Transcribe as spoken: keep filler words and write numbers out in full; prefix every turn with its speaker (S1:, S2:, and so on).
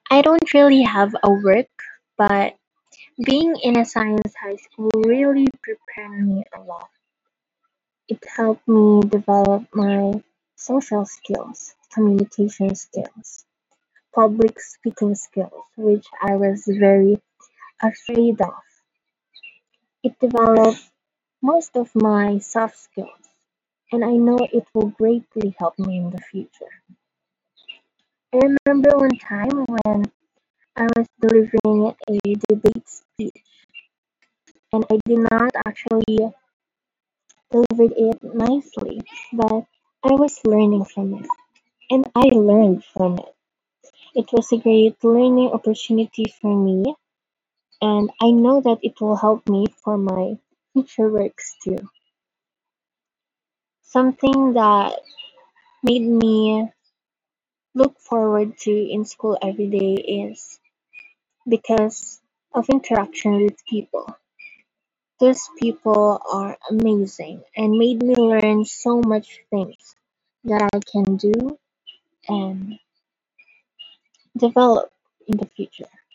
S1: I don't really have a work, but being in a science high school really prepared me a lot. It helped me develop my social skills, communication skills, public speaking skills, which I was very afraid of. It developed most of my soft skills, and I know it will greatly help me in the future. I remember one time when I was delivering a debate speech, and I did not actually deliver it nicely, but I was learning from it, and I learned from it. It was a great learning opportunity for me, and I know that it will help me for my future works too. Something that made me look forward to in school every day is because of interaction with people. Those people are amazing and made me learn so much things that I can do and develop in the future.